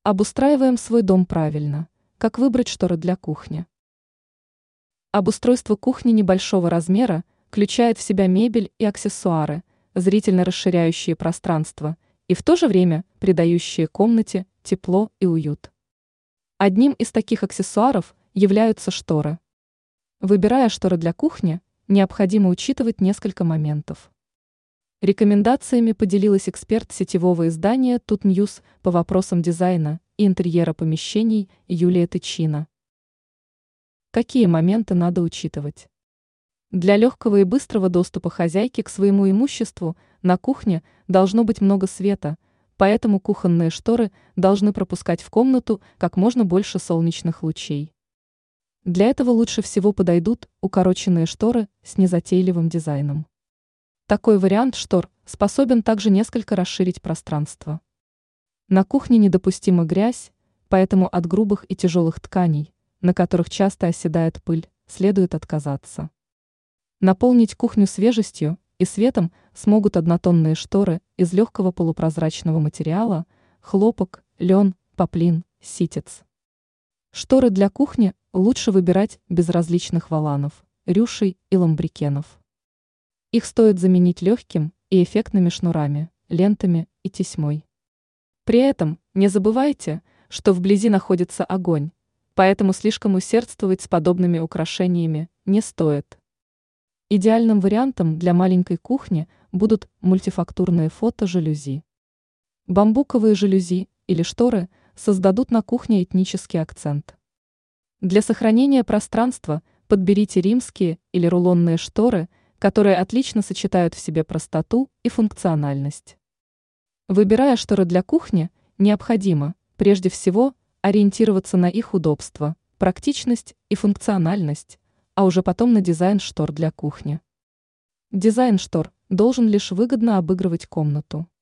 Обустраиваем свой дом правильно. Как выбрать шторы для кухни? Обустройство кухни небольшого размера включает в себя мебель и аксессуары, зрительно расширяющие пространство и в то же время придающие комнате тепло и уют. Одним из таких аксессуаров являются шторы. Выбирая шторы для кухни, необходимо учитывать несколько моментов. Рекомендациями поделилась эксперт сетевого издания Тут Ньюс по вопросам дизайна и интерьера помещений Юлия Тычина. Какие моменты надо учитывать? Для легкого и быстрого доступа хозяйки к своему имуществу на кухне должно быть много света, поэтому кухонные шторы должны пропускать в комнату как можно больше солнечных лучей. Для этого лучше всего подойдут укороченные шторы с незатейливым дизайном. Такой вариант штор способен также несколько расширить пространство. На кухне недопустима грязь, поэтому от грубых и тяжелых тканей, на которых часто оседает пыль, следует отказаться. Наполнить кухню свежестью и светом смогут однотонные шторы из легкого полупрозрачного материала, хлопок, лен, поплин, ситец. Шторы для кухни лучше выбирать без различных воланов, рюшей и ламбрикенов. Их стоит заменить легким и эффектными шнурами, лентами и тесьмой. При этом не забывайте, что вблизи находится огонь, поэтому слишком усердствовать с подобными украшениями не стоит. Идеальным вариантом для маленькой кухни будут мультифактурные фото-жалюзи. Бамбуковые жалюзи или шторы создадут на кухне этнический акцент. Для сохранения пространства подберите римские или рулонные шторы, которые отлично сочетают в себе простоту и функциональность. Выбирая шторы для кухни, необходимо, прежде всего, ориентироваться на их удобство, практичность и функциональность, а уже потом на дизайн штор для кухни. Дизайн штор должен лишь выгодно обыгрывать комнату.